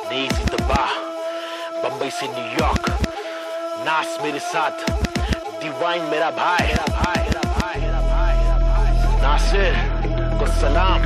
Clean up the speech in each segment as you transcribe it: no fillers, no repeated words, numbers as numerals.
नीज दबा बम्बई से न्यूयॉर्क नास मेरे साथ डिवाइन मेरा भाई नासिर को सलाम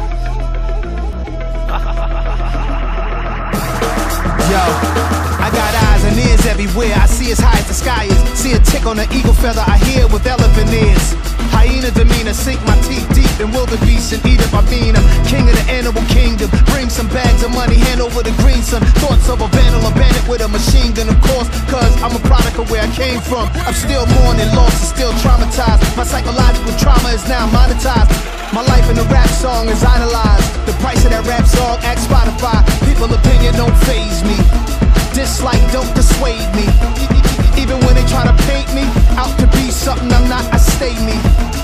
Yo, I got eyes and ears everywhere. I see as high as the sky is. See a tick on an eagle feather. I hear with elephant ears. Hyena demeanor, sink my teeth deep in wildebeest and eat up my bean. I'm king of the animal kingdom. Bring some bags of money, hand over the green sun. Thoughts of a vandal, a bandit with a machine gun, of course. Cause I'm a product of where I came from. I'm still mourning, lost and still traumatized. My psychological trauma is now monetized. My life in a rap song is idolized. The price of that rap song, ask Spotify. People's opinion don't faze me. Dislike don't dissuade me. Even when they try to paint me out to be something I'm not, I stay me.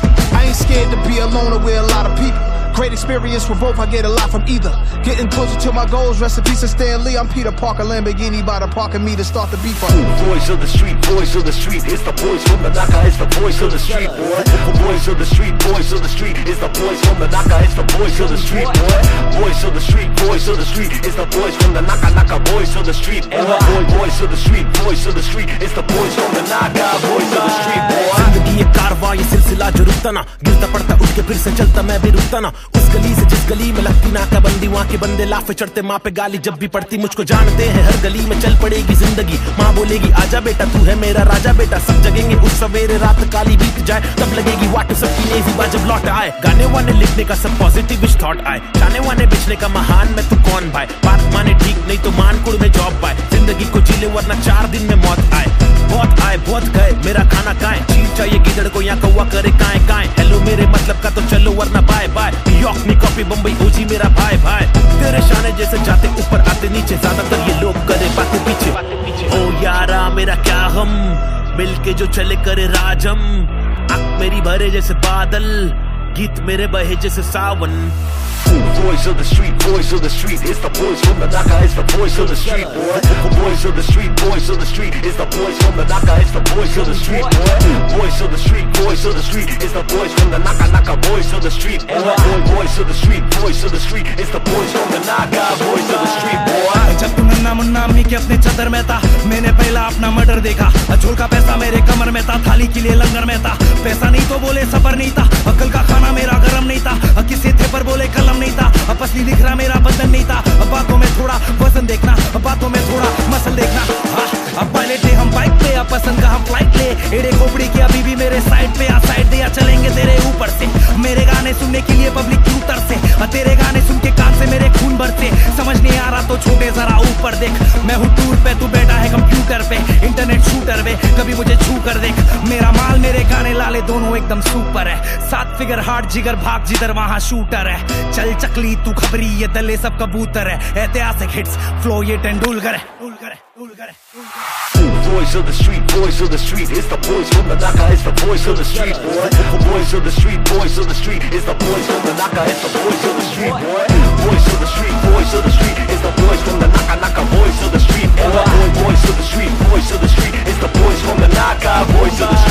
I ain't scared to be alone or with a lot of people. Great experience for both, I get a lot from either. Getting closer to my goals, rest in peace of Stan Lee. I'm Peter Parker, Lamborghini by the park and me to start the beef. Voice of the street, voice of the street. It's the boys from the Naka, it's the voice of the street, boy. Voice of the street, voice of the street. It's the boys from the Naka, it's the voice of the street, boy. Voice of the street, voice of the street. It's the boys from the Naka, voice of the street, boy. Voice of the street, voice of the street. It's the boys from the Naka, voice of the street, boy. जिंदगी ये कारवां ये सिलसिला जो रुकता ना, गिरता पड़ता उठ के फिर से चलता मैं भी रुकता ना। उस गली से जिस गली में लगती नाकाबंदी, वहाँ के बंदे लाफे चढ़ते माँ पे गाली जब भी पड़ती। मुझको जानते हैं हर गली में चल पड़ेगी जिंदगी। माँ बोलेगी आजा बेटा तू है मेरा राजा बेटा। सब जगेंगे उस सवेरे रात काली बीत जाए, तब लगेगी वाट सबकी नेजी बा जब लौट आए। गाने वाने लिखने का सब पॉजिटिव थॉट आए, जाने वाने बिछने का महान मैं तू कौन भाई। बात माने ठीक नहीं तो मान कुड़ में जॉब पाए। जिंदगी को जी ले वरना 4 दिन में मौत आए। बहुत आए बहुत गए मेरा खाना काए, चील चाहिए गिदड़ को यहाँ कौवा करे काए काए। हेलो मेरे मतलब का तो चलो वरना बाय बाय। न्यूयॉर्क नी कॉपी बम्बई ओजी मेरा भाई भाई। तेरे शाने जैसे जाते ऊपर आते नीचे, ज्यादातर ये लोग करे बातें पीछे। ओ यारा मेरा क्या हम मिलके जो चले करे राजम। आँख मेरी भरे जैसे बादल, गीत मेरे बहे जैसे सावन। Voice of the street, voice of the street. It's the boys from the Naka, it's the voice of the street, boy. Voice of the street, voice of the street. It's the boys from the Naka, it's the voice of the street, boy. Voice of the street, voice of the street. It's the boys from the Naka, voice of the street, boy. Voice of the street, voice of the street. It's the boys from the Naka, voice of the street, boy. जब तू नन्ना मुन्ना अम्मी के अपने चदर में था, मैंने पहला अपना मर्डर देखा। झोल का पैसा मेरे कमर में था, थाली के लिए लंगर में था। पैसा नहीं तो बोले सफर नहीं था, अकल का खाना मेरा गरम नहीं था। किसी थे पर बोले कलम नहीं था, असली दिख रहा मेरा बदन नहीं था। बातों में थोड़ा वजन देखना, बातों में थोड़ा मसल देखना। अब पायलट थे हम बाइक पे, अब पसंद का हम फ्लाइट ले। एड़े खोपड़ी की अभी भी मेरे साइड पे, आ साइड दे या चलेंगे तेरे ऊपर से। मेरे गाने सुनने के लिए पब्लिक क्यों तरसे, तेरे गाने सुन के कान से मेरे खून भरते। समझ नहीं आ रहा तो छोटे जरा ऊपर देख। मैं हूँ टूर पे, तू बैठा है कंप्यूटर पे, इंटरनेट शूटर वे। कभी मुझे छू कर देख, मेरा माल मेरे गाने लाले दोनों एकदम सुपर है। 7 फिगर हार्ट जिगर भाग जिधर वहाँ शूटर है। चल चकली तू खबरी ये दले सब कबूतर है। ऐतिहासिक हिट्स फ्लो ये तेंदुलकर है। Voice of the street, voice of the street. It's the boys from the Naka, it's the voice of the street, boy. Voice of the street, voice of the street. It's the boys from the Naka, it's the voice of the street, boy. Voice of the street, voice of the street. It's the boys from the Naka, voice of the street, boy. Voice of the street, voice of the street. It's the boys from the Naka, voice of the street.